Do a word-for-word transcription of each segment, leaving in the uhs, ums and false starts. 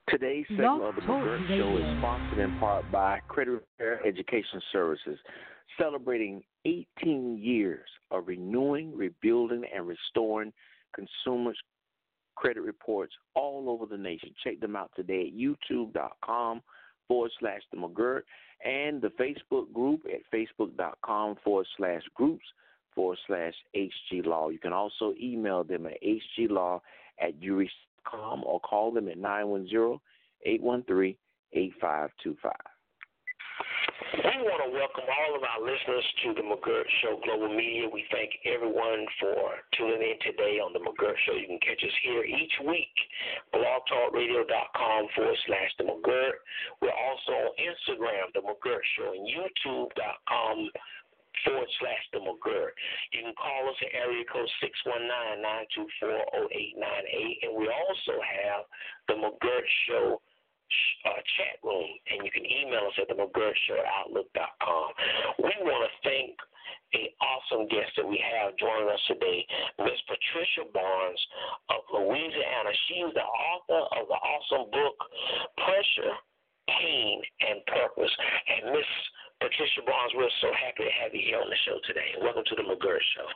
Today's segment of the McGirt Show is sponsored in part by Credit Repair Education Services, celebrating eighteen years of renewing, rebuilding, and restoring consumers' credit reports all over the nation. Check them out today at youtube.com forward slash the McGirt and the Facebook group at facebook.com forward slash groups forward slash HG Law. You can also email them at hglaw at ureach dot com or call them at nine one zero, eight one three, eight five two five. We want to welcome all of our listeners to the McGirt Show Global Media. We thank everyone for tuning in today on the McGirt Show. You can catch us here each week, blogtalkradio.com forward slash the McGirt. We're also on Instagram, the McGirt Show, and youtube.com forward slash the McGirt. You can call us at area code six one nine, nine two four, zero eight nine eight, and we also have the McGirt Show uh, chat room, and you can email us at the McGirt Show at outlook dot com. We want to thank an awesome guest that we have joining us today, Miss Patricia Barnes of Louisiana. She is the author of the awesome book, Pressure, Pain, and Purpose. And Miss Patricia Barnes, we're so happy to have you here on the show today. Welcome to the McGirt Show.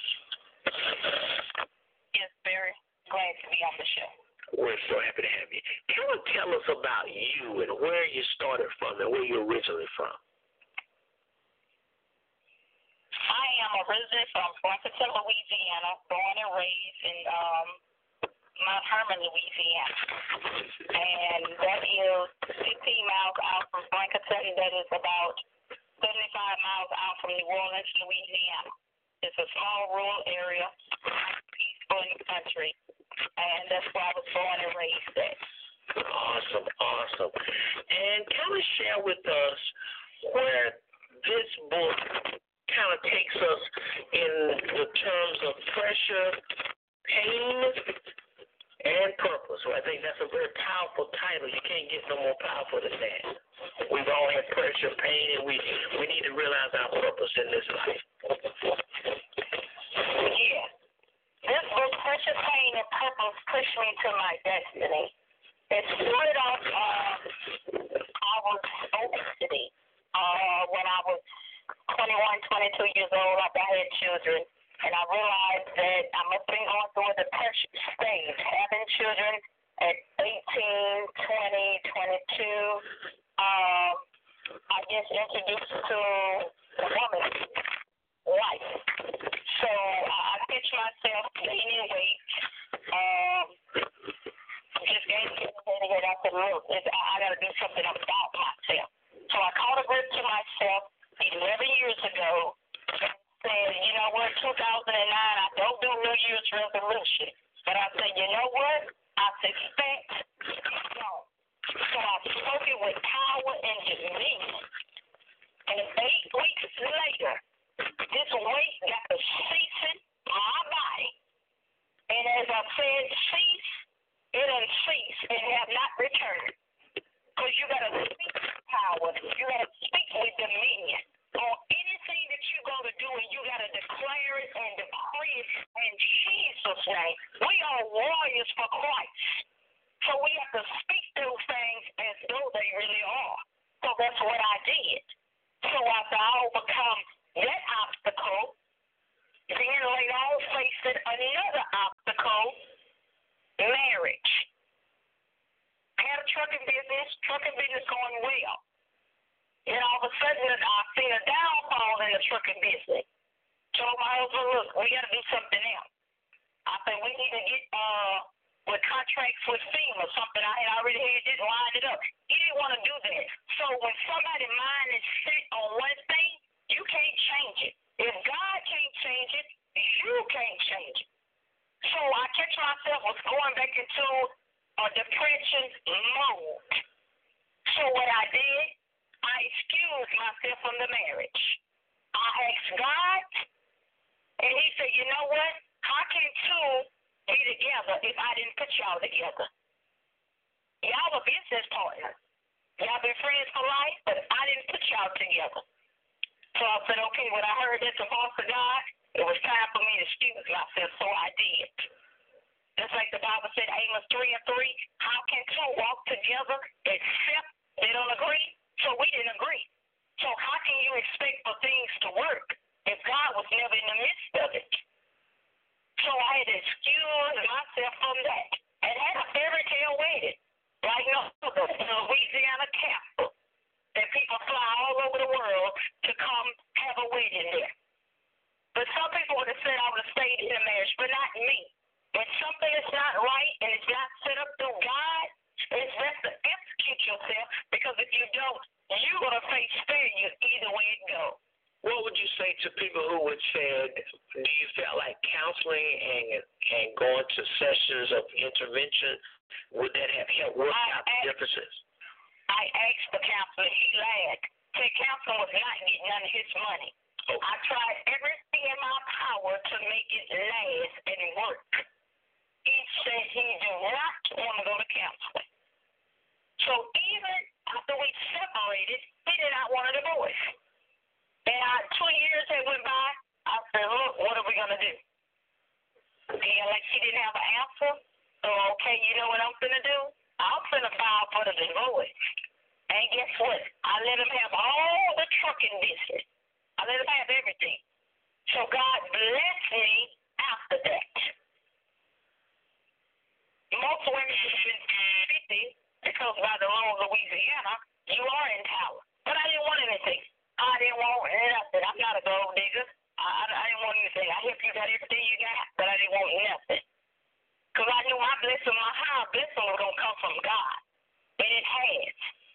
Yes, very glad to be on the show. We're so happy to have you. Can you tell us about you and where you started from and where you're originally from? I am originally from Blankerton, Louisiana, born and raised in um, Mount Hermon, Louisiana. And that is fifteen miles out from Blankerton. That is about seventy-five miles out from New Orleans, Louisiana. It's a small rural area, peaceful in the country. And that's where I was born and raised at. Awesome, awesome. And kind of share with us where this book kind of takes us in the terms of pressure, pain, and purpose. So I think that's a very powerful title. You can't get no more powerful than that. We've all had pressure, pain, and we, we need to realize our purpose in this life. Yeah. This book, Pressure, Pain, and Purpose, pushed me to my destiny. It started off, uh, I was obesity. Uh, when I was twenty-one, twenty-two years old, after I had children, and I realized that I must have been going through a depression stage, having children at eighteen, twenty, twenty-two. Um, I guess introduced to a woman, wife. So uh, I pitched myself gaining weight. Um, just gaining weight. I said, look, I, I got to do something about myself. So I called a grip to myself eleven years ago and said, you know what, two thousand nine, I don't do New Year's resolution. But I said, you know what, I suspect no. So I spoke it with power and dominion. And eight weeks later, this weight got to ceasing my body. And as I said, cease, it done cease and have not returned. Because you got to speak with power. You got to speak with dominion on anything that you go to do, and you got to declare it and decree it in Jesus' name. We are warriors for Christ. So we have to speak those things as though they really are. So that's what I did. So after I overcome that obstacle, then later on facing another obstacle, marriage. I had a trucking business, trucking business going well. And all of a sudden, I seen a downfall in the trucking business. Told my husband, look, we got to do something else. I said, we need to get uh, with contracts with FEMA, something I had already had it lined it up. He didn't want to do that. So when somebody's mind is set on one thing, you can't change it. If God can't change it, you can't change it. So I catch myself was going back into a depression mode. So what I did, I excused myself from the marriage. I asked God, and he said, you know what? How can two be together if I didn't put y'all together? Y'all are business partners. Y'all been friends for life, but I didn't put y'all together. So I said, okay, when I heard that's the voice of God, it was time for me to excuse myself, so I did. Just like the Bible said, Amos three and three, how can two walk together together, except they don't agree. So we didn't agree. So how can you expect for things to work if God was never in the midst of it? So I had to excuse myself from that and had a fairy tale wedding, like no other, in Louisiana Castle, that people fly all over the world to come have a wedding there. But some people would have said I would have stayed in a marriage, but not me. When something is not right and it's not set up through God, it's best to execute yourself, because if you don't, you're going to face failure either way it goes. What would you say to people who would say, do you feel like counseling and and going to sessions of intervention, would that have helped work I out asked, the differences? I asked the counselor. He laughed. Said counseling was not getting none of his money. Okay. I tried everything in my power to make it last and work. He said he did not want to go to counseling. So even after we separated, he did not want a divorce. And I, two years that went by, I said, look, what are we going to do? And like she didn't have an answer. So, okay, you know what I'm going to do? I'm going to file for the divorce. And guess what? I let him have all the trucking business. I let him have everything. So God blessed me after that. Most women should have been fifty because by the law of Louisiana, you are in power. But I didn't want anything. I didn't want nothing. I'm not a gold digger. I, I, I didn't want anything. I hope you got everything you got, but I didn't want nothing. Because I knew my blessing, my higher blessing was going to come from God. And it has.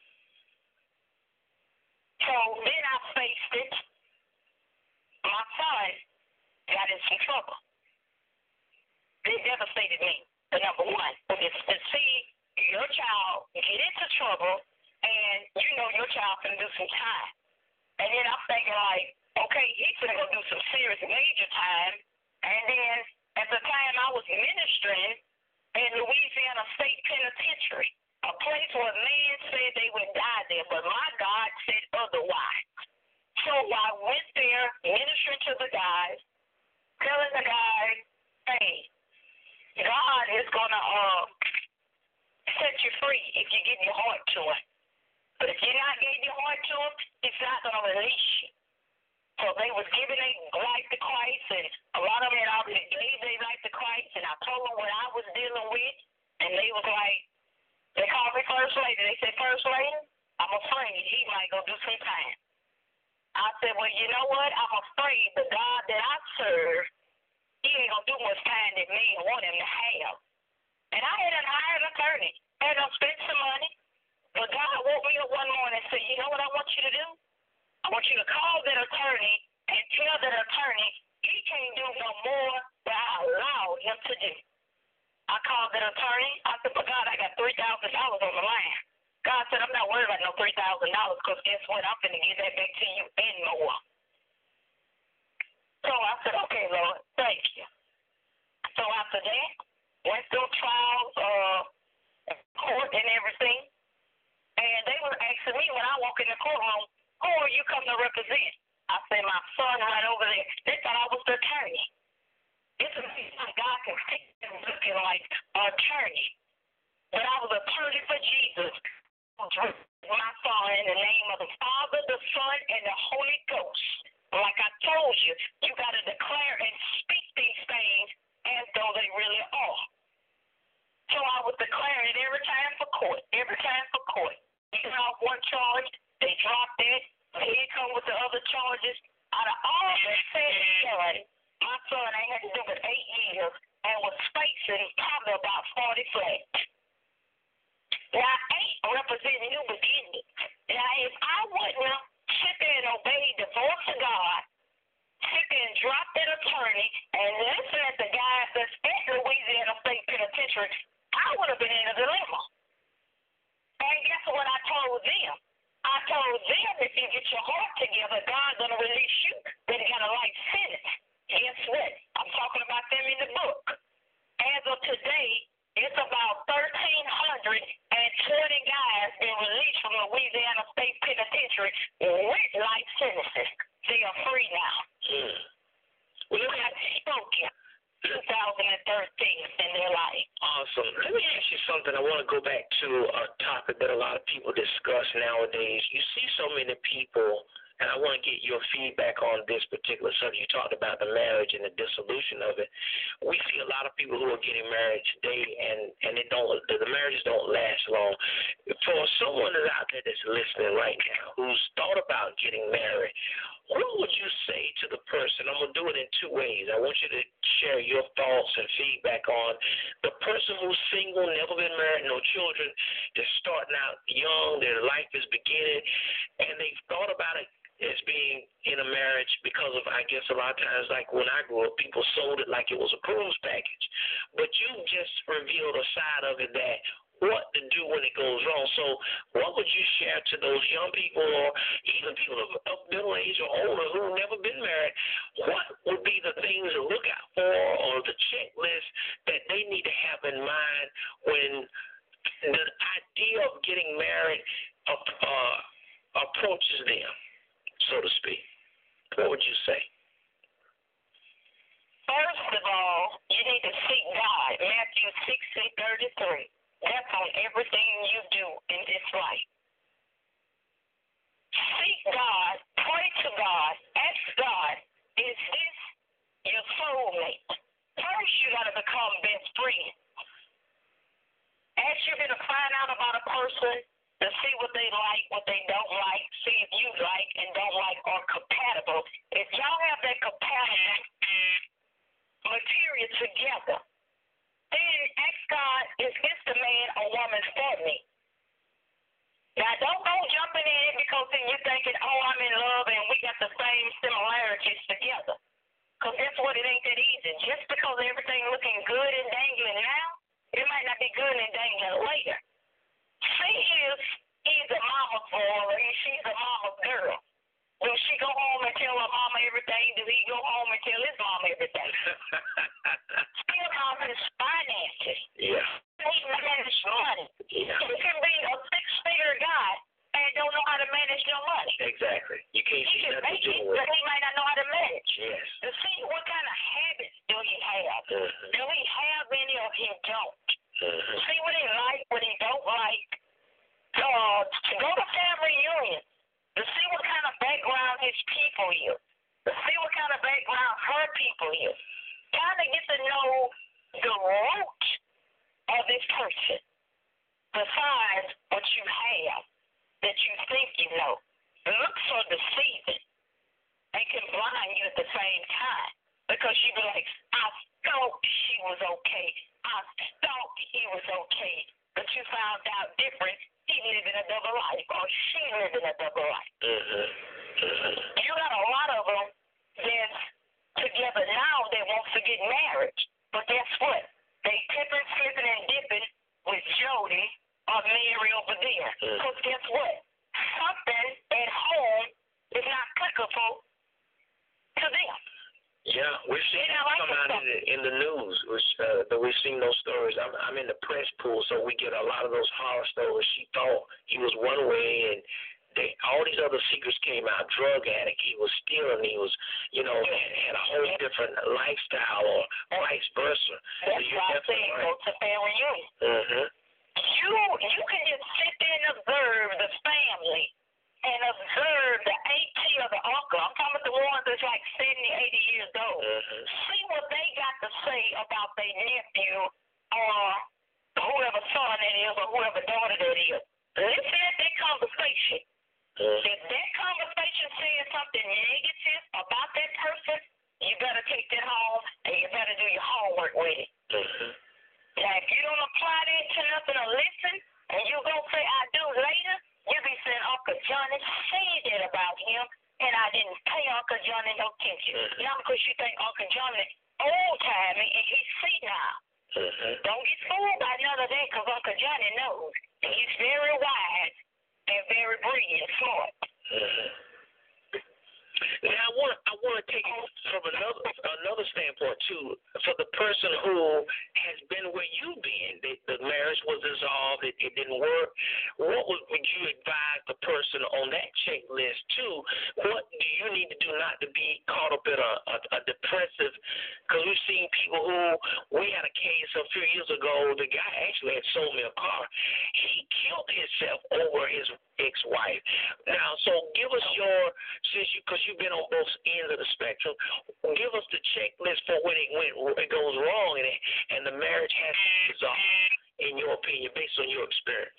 So then I faced it. My son got in some trouble. It devastated me, the number one. But it's to see your child get into trouble and you know your child can do some time. And then I'm thinking like, okay, he's going to go do some serious major time. And then at the time I was ministering in Louisiana State Penitentiary, a place where man said they would die there, but my God said otherwise. So I went there, ministering to the guys, telling the guys, hey, God is going to uh, set you free if you give your heart to him. But if you're not giving your heart to him, he's not going to release you. So they was giving their life to Christ, and a lot of them had already gave their life to Christ, and I told them what I was dealing with, and they was like, they called me First Lady. They said, First Lady, I'm afraid he might go do some time. I said, well, you know what? I'm afraid the God that I serve, he ain't going to do much time that man want him to have. And I had an hired attorney. I had to spend some money. But God woke me up one morning and said, you know what I want you to do? I want you to call that attorney and tell that attorney he can't do no more than I allowed him to do. I called that attorney. I said, but God, I got three thousand dollars on the line. God said, I'm not worried about no three thousand dollars because guess what? I'm going to give that back to you and more. So I said, okay, Lord, thank you. So after that, went through trials, uh, court and everything. And they were asking me when I walk in the courtroom, who are you coming to represent? I said, my son right over there. They thought I was the attorney. It's like God can see him looking like an attorney. But I was attorney for Jesus. My son in the name of the Father, the Son, and the Holy Ghost. Like I told you, you got to declare and speak these things as though they really are. So I was declaring it every time for court, every time for court. You got off one charge, they dropped it, they come with the other charges. Out of all that said and done, my son ain't had to do but eight years and was facing probably about forty flats. Now, eight represent new beginnings. Now, if I wouldn't sit there and obey the voice of God, sit there and drop that attorney and listen at the guys that's at Louisiana State Penitentiary, I would have been in a dilemma. And guess what I told them? I told them if you get your heart together, God's going to release you. Then you got a life sentence. Guess what? I'm talking about them in the book. As of today, it's about thirteen hundred twenty guys been released from Louisiana State Penitentiary with life sentences. They are free now. Mm. We got spoken two thousand thirteen in their life. Awesome. Let me ask you something. I want to go back to a topic that a lot of people discuss nowadays. You see so many people, and I want to get your feedback on this particular subject. You talked about the marriage and the dissolution of it. We see a lot of people who are getting married today, and, and it don't, the marriages don't last long. For someone that's out there that's listening right now who's thought about getting married, what would you say to the person? I'm going to do it in two ways. I want you to share your thoughts and feedback on the person who's single, never been married, no children. They're starting out young. Their life is beginning, and they've thought about it as being in a marriage because of, I guess, a lot of times, like when I grew up, people sold it like it was a cruise package. But you just revealed a side of it that what to do when it goes wrong. So what would you share to those young people or even people of, of middle age or older who have never been married? What would be the things to look out for or the checklist that they need to have in mind when the idea of getting married uh, uh, approaches them, so to speak? What would you say? First of all, you need to seek God. Matthew six and thirty-three. That's on everything you do in this life. Seek God, pray to God, ask God, is this your soulmate? First, you got to become best friends. As you're going to find out about a person, to see what they like, what they don't like, see if you like and don't like are compatible. If y'all have that compatible material together, then ask God, is this the man or woman for me? Now, don't go jumping in it because then you're thinking, oh, I'm in love and we got the same similarities together. Because that's what it ain't that easy. Just because everything looking good and dangling now, it might not be good and dangling later. See if he's a mama's boy or if she's a mama's girl. Will she go home and tell her mama everything? Do he go home and tell his mama everything? See about his finances. Yeah. He manage money. Yeah. You can be a six-figure guy and don't know how to manage your money. Exactly. You can't He see can nothing make to it, do with but it. he might not know how to manage. Yes. To see what kind of habits do he have. Mm-hmm. Do he have any or he don't? Mm-hmm. See what he like, what he don't like. Uh, to go to family reunions. To see what kind of background his people is. To see what kind of background her people is. Kind of get to know the root of this person. Besides what you have that you think you know. Looks are deceiving and can blind you at the same time. Because you be like, I thought she was okay. I thought he was okay. But you found out different. He living a double life, or she living a double life. Mm-hmm. Mm-hmm. You got a lot of them that's together now that wants to get married. But guess what? They tipping, flipping, and dipping with Jody or Mary over there. Because mm-hmm. guess what? Something at home is not applicable to them. Yeah, we've seen that like come out in the, in the news. Which, uh, that we've seen those stories. I'm, I'm in the press pool, so we get a lot of those horror stories. She thought he was one way, and they all these other secrets came out. Drug addict, he was stealing, he was, you know, had, had a whole different lifestyle, or vice versa. That's so you're why I say right. go to family reunion. Mm-hmm. You you can just sit there and observe the family. And observe the auntie or the uncle. I'm talking about the ones that's like seventy, eighty years old. Mm-hmm. See what they got to say about their nephew or whoever son it is or whoever daughter that is. Listen at that conversation. Mm-hmm. If that conversation says something negative about that person, you better take that home and you better do your homework with it. Mm-hmm. Now, if you don't apply that to nothing or listen, and you go say, I do later, you be saying, Uncle Johnny said that about him, and I didn't pay Uncle Johnny no attention. Mm-hmm. Now because you think Uncle Johnny old-timey and he's senile. Mm-hmm. Don't get fooled by none of that, because Uncle Johnny knows. And he's very wise and very brilliant, smart. Mm-hmm. Now, I want to I want to take it from another another standpoint too. For the person who has been where you've been, the, the marriage was dissolved, it, it didn't work. What would, would you advise the person on that checklist too? What do you need to do not to be caught up in a, a, a depressive? Because we've seen people who, we had a case a few years ago. The guy actually had sold me a car. He killed himself over his ex-wife. Now, so give us your, since you, because you've been on both ends of the spectrum, give us the checklist for when it went, it goes wrong and it, and the marriage has to dissolve, in your opinion, based on your experience.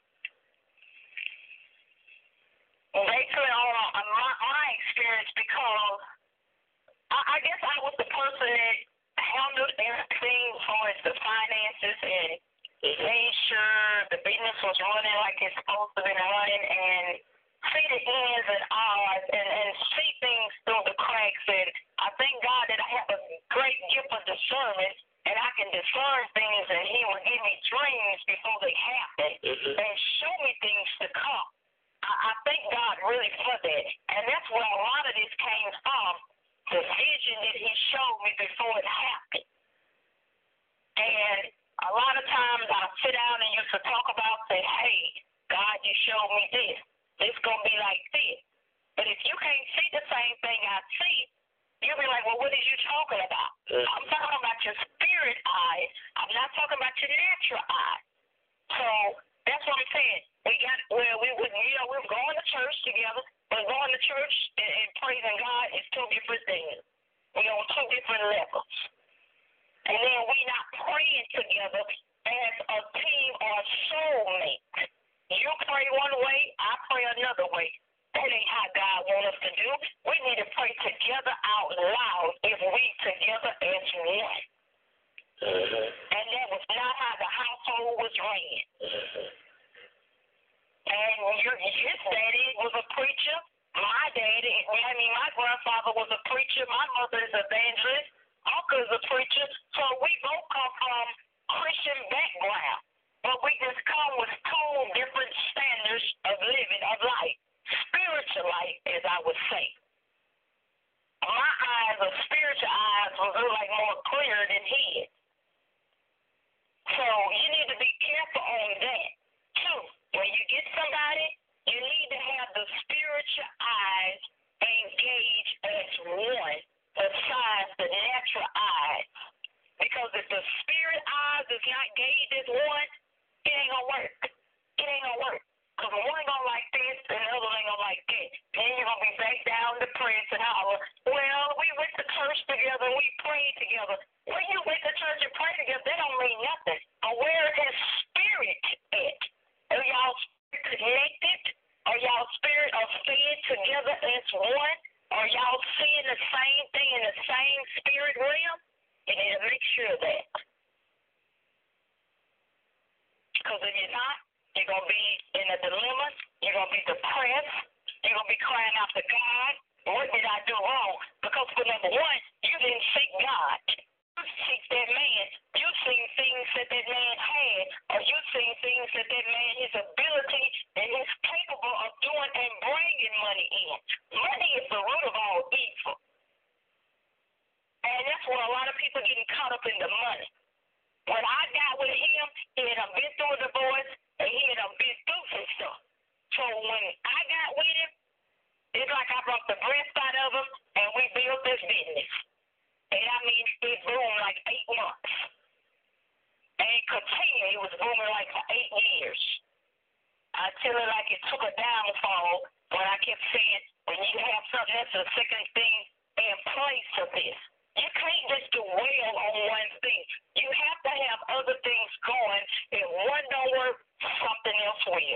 Basically, on my, my experience, because I, I guess I was the person that handled everything as far as the finances and made sure the business was running like it's supposed to be running, and see the ins and outs, and, and see things through the cracks. And I thank God that I have a great gift of discernment, and I can discern things, and He will give me dreams before they happen, mm-hmm. and show me things to come. I, I thank God really for that, and that's where a lot of this came from, the vision that He showed me before it happened. And a lot of times I sit down and used to talk about, say, hey, God, you showed me this. It's going to be like this. But if you can't see the same thing I see, you'll be like, well, what are you talking about? Mm-hmm. I'm talking about your spirit eyes. I'm not talking about your natural eyes. So that's what I'm saying. We got where we would, you know, we were going to church together, but going to church and, and praising God is two different things. We're on two different levels. And then we not praying together as a team or soulmate. You pray one way, I pray another way. That ain't how God wants us to do. We need to pray together out loud if we together as one. Uh-huh. And that was not how the household was ran. Uh-huh. And your, his daddy was a preacher. My daddy, I mean, my grandfather was a preacher. My mother is an evangelist. Uncle is a preacher. So we both come from Christian background. But we just come with two different standards of living, of life. Spiritual life, as I would say. My eyes, or spiritual eyes, was like more clear than his. So you need to be careful on that, too. When you get somebody, you need to have the spiritual eyes engaged as one, besides the natural eyes. Because if the spirit eyes is not gauged as one, it ain't gonna work. It ain't gonna work. Because one gonna like this and the other ain't gonna like that. Then you're gonna be back down depressed and holler, well, we went to church together and we prayed together. When you went to church and prayed together, that don't mean nothing. But where is his spirit at? Are y'all connected? Are y'all spirit are staying together as one? Are y'all seeing the same thing in the same spirit realm? You need to make sure of that. Because if you're not, you're going to be in a dilemma. You're going to be depressed. You're going to be crying out to God. What did I do wrong? Because for number one, you didn't seek God. You seek that man. You seen things that that man had, or you seen things that that man, his ability, and he's capable of doing and bringing money in. Money is the root of all evil. And that's where a lot of people getting caught up in the money. When I got with him, he had been through a divorce, and he had been through some stuff. So when I got with him, it's like I brought the breath out of him, and we built this business. And I mean, it boomed like eight months. And it continued. It was booming like for eight years. Until it like it took a downfall when I kept saying, when you have something that's the second thing in place of this. You can't just do well on one thing. You have to have other things going. If one don't work, something else will.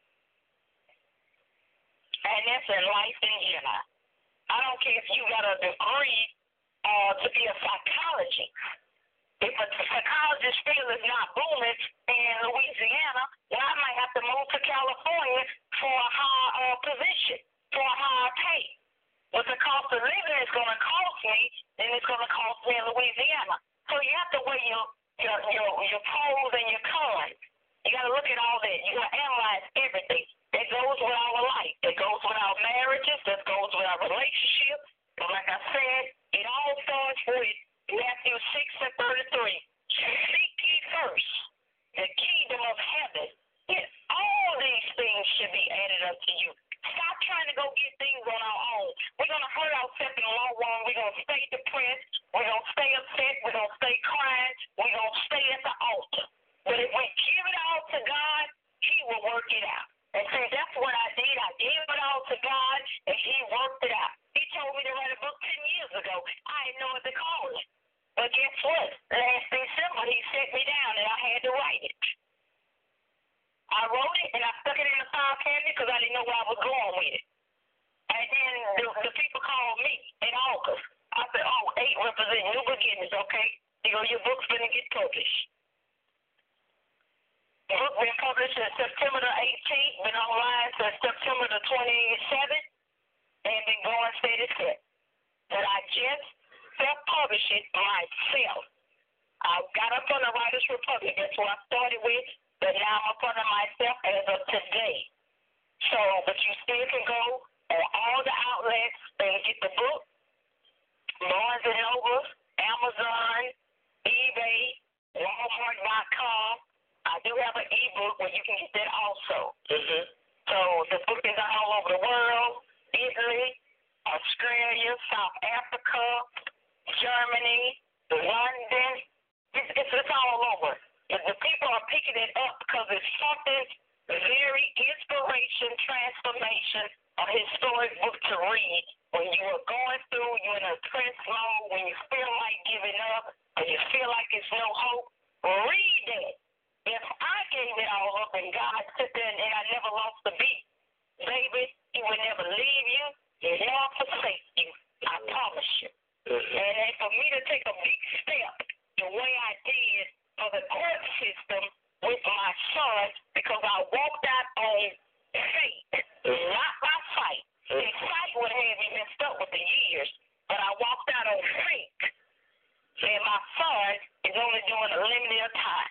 And that's in life in general. I don't care if you got a degree uh, to be a psychologist. If a psychologist field is not booming in Louisiana, then I might have to move to California for a higher uh, position, for a higher pay. But the cost of living is going to cost me, and it's going to cost me in Louisiana. So you have to weigh your your your, your pros and your cons. You got to look at all that. You got to analyze everything. That goes with our life. That goes with our marriages. That goes with our relationships. But like I said, it all starts with Matthew six and thirty-three. Seek ye first the kingdom of heaven, and all these things should be added unto you. Stop trying to go get things on our own. We're going to hurt ourselves in the long run. We're going to stay depressed. We're going to stay upset. We're going to stay crying. We're going to stay at the altar. But if we give it all to God, He will work it out. And see, that's what I did. I gave it all to God, and He worked it out. He told me to write a book ten years ago. I didn't know what to call it. But guess what? Last December, He set me down, and I had to write it. I wrote it, and I stuck it in the file cabinet because I didn't know where I was going with it. And then the, the people called me in August. I said, oh, eight represent new beginnings, okay? You know, your book's going to get published. The book been published on September the eighteenth, been online since September the twenty-seventh, and been going steady set. But I just self-published it myself. I got up on the Writers Republic. That's what I started with. But now I'm up under myself as of today. So, but you still can go on all the outlets and get the book. Barnes and Noble, Amazon, eBay, Walmart dot com. I do have an e-book where you can get that also. Mm-hmm. So the book is all over the world: Italy, Australia, South Africa, Germany, London. It's, it's, it's all over. The people are picking it up because it's something very inspiration, transformation, a historic book to read when you are going through, you're in a depressed mode, when you feel like giving up, or you feel like it's no hope. Read it. If I gave it all up and God sit there and I never lost a beat, baby, He would never leave you and never forsake you. I promise you. And for me to take a big step the way I did for the court system with my son, because I walked out on faith, not by sight. And sight would have me messed up with the years, but I walked out on faith. And my son is only doing a limited time.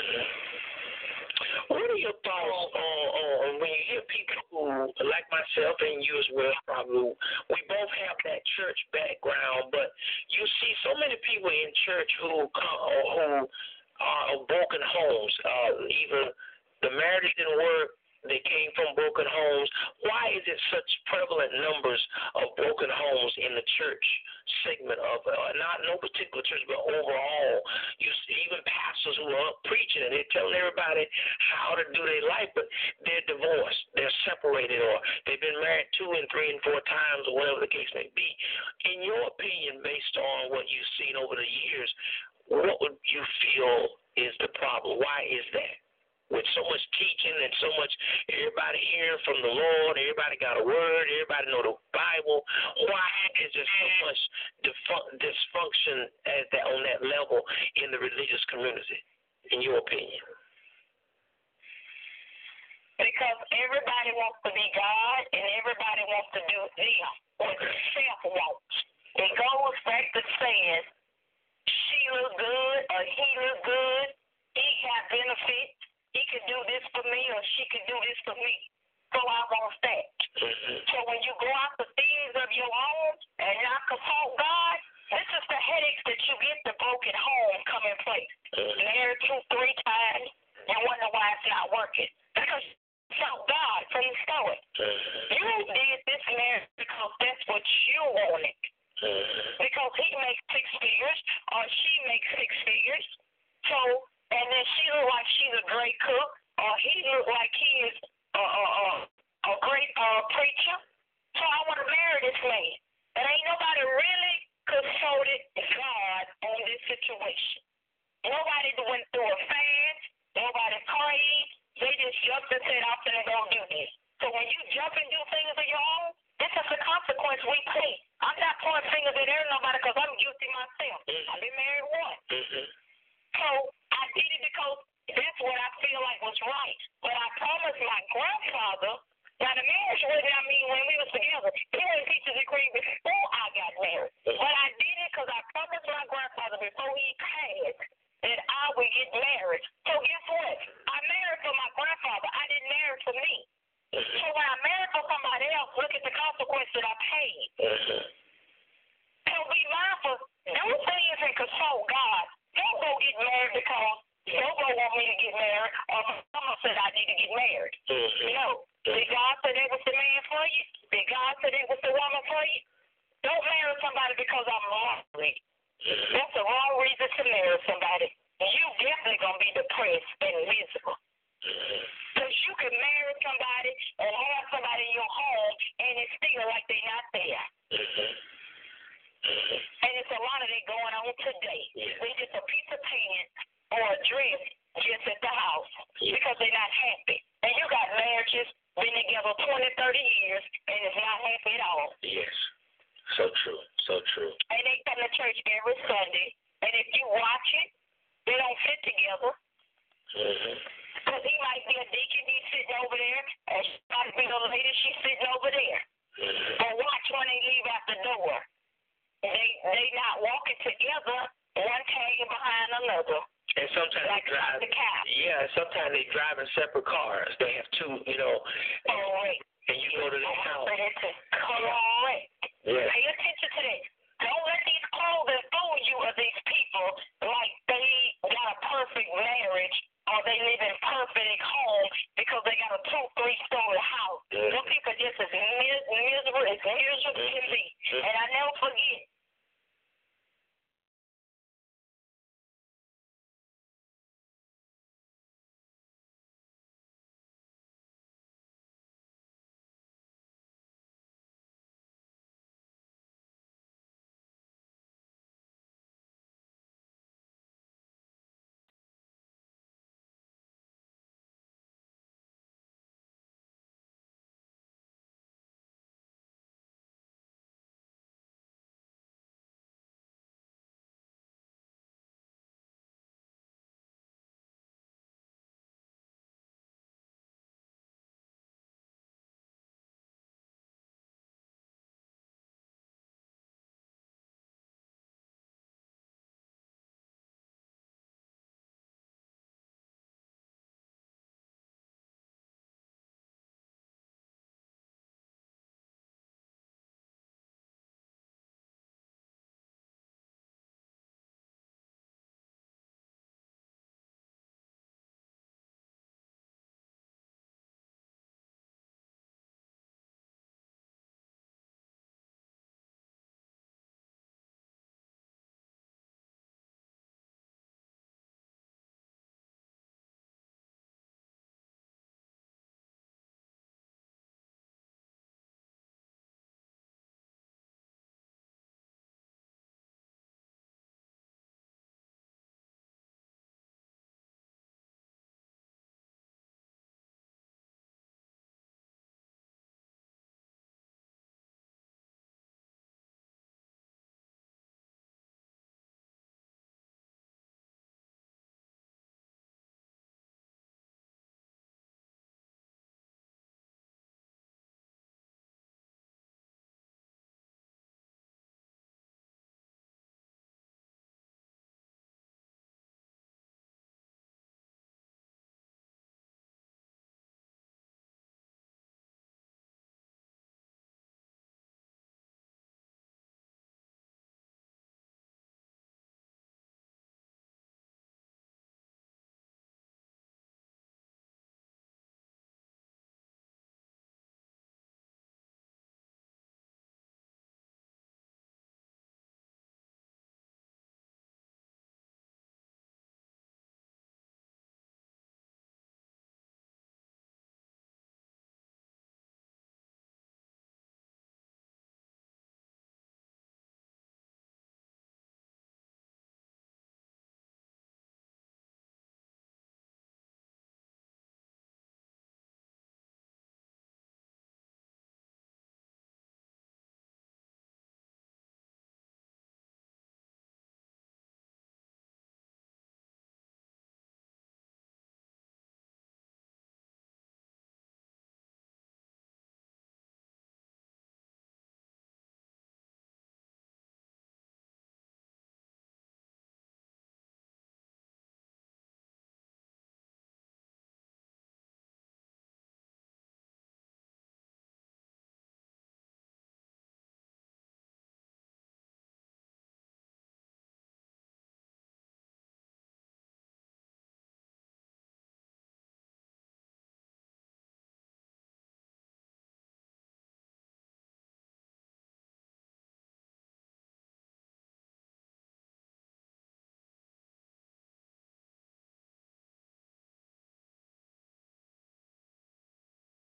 What are your thoughts on, on, on when you hear people who, like myself and you as well, probably, we both have that church background, but you see so many people in church who come, who are broken homes. Uh, either the marriage didn't work, they came from broken homes. Why is it such prevalent numbers of broken homes in the church segment of, uh, not no particular church, but overall? You see even pastors who are up preaching and they're telling everybody how to do their life, but they're divorced, they're separated, or they've been married two and three and four times, or whatever the case may be. In your opinion, based on what you've seen over the years, what would you feel is the problem? Why is that? With so much teaching and so much, everybody hearing from the Lord, everybody got a word, everybody know the Bible, why is there so much dysfunction at that, on that level in the religious community, in your opinion? Because everybody wants to be God and everybody wants to do them what self wants. It goes back to saying, she look good or he look good, he got benefits. He could do this for me or she could do this for me. So I want that. Mm-hmm. So when you go out the things of your own and not consult God, this is the headaches that you get the broken home come in place. Mm-hmm. Married two, three times, you wonder why it's not working. Because you consult God from the start. Mm-hmm. You did this marriage because that's what you wanted. Mm-hmm. Because he makes six figures or she makes six figures. So and then she look like she's a great cook, or he look like he is a, a, a, a great uh, preacher. So I want to marry this man. And ain't nobody really consulted God on this situation. Nobody went through a fast. Nobody prayed. They just jumped and said, I'm going to go do this. So when you jump and do things of your own, this is the consequence we pay. I'm not pointing fingers at nobody because I'm guilty myself. I've been married once. Mm-hmm. So I did it because that's what I feel like was right. But I promised my grandfather, now the marriage wasn't, I mean, when we was together, he didn't teach a degree before I got married. But I did it because I promised my grandfather before he passed that I would get married. So guess what? I married for my grandfather. I didn't marry for me. So when I married for somebody else, look at the consequence that I paid. married. Mm-hmm. No. Did God say that was the man for you? Did God say that was the woman for you? Don't marry somebody because I'm lonely. That's the wrong reason to marry somebody. You definitely going to be depressed and miserable. Because you can marry somebody and have somebody in your home and it's still like they're not there. And it's a lot of that going on today. They just a piece of paint or a dress just at the house because they're not happy. And you got marriages been together twenty, thirty years and it's not happy at all. Yes. So true. So true. And they come to church every Sunday. And if you watch it, they don't fit together. Mm-hmm. Because he might be a deacon, he's sitting over there, and she might be a lady, she's sitting over there. Mm-hmm. But watch when they leave out the door. They they not walking together, one tagging behind another. And sometimes like they drive. The cow. Yeah, sometimes they drive in separate cars. They have two, you know. Correct. And you go to their house. Correct. Yeah. Pay attention to that. Don't let these clothing fool you or these people like they got a perfect marriage or they live in perfect home because they got a two, three story house. Mm-hmm. Those people just as mis- miserable as miserable can be. Mm-hmm. And I never forget,